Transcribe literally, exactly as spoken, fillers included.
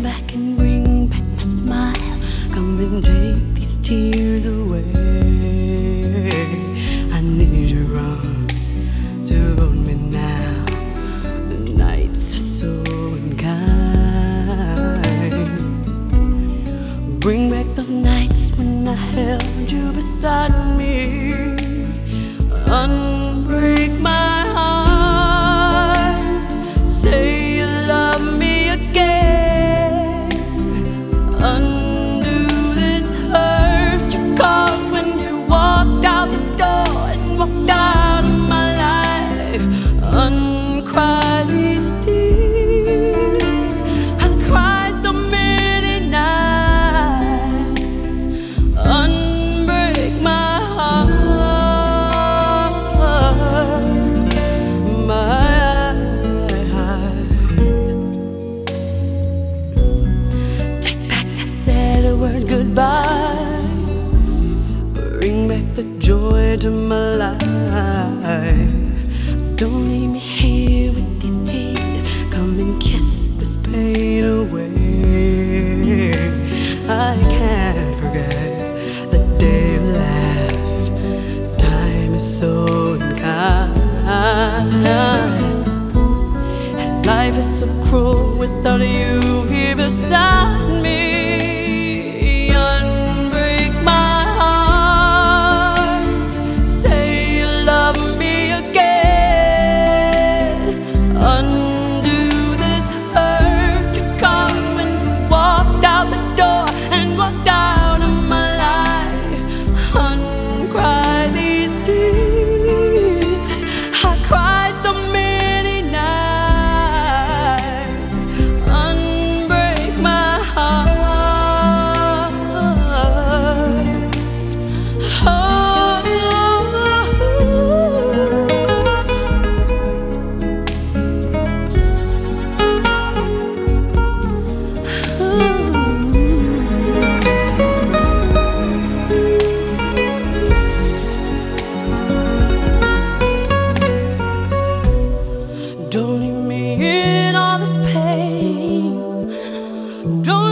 back and bring back my smile. Come and take these tears away. I need your arms to hold me now. The nights are so unkind. Bring back those nights when I held you beside me. Unbreak my heart. Say you love me again. Undo this hurt you caused when you walked out the door and walked out of my life. Uncry these tears. I cried so many nights. Unbreak my heart. Word goodbye. Bring back the joy to my life. Don't leave me here with these tears. Come and kiss this pain away. I can't forget the day you left. Time is so unkind, and life is so cruel without you here beside me. Don't leave me in all this pain. Don't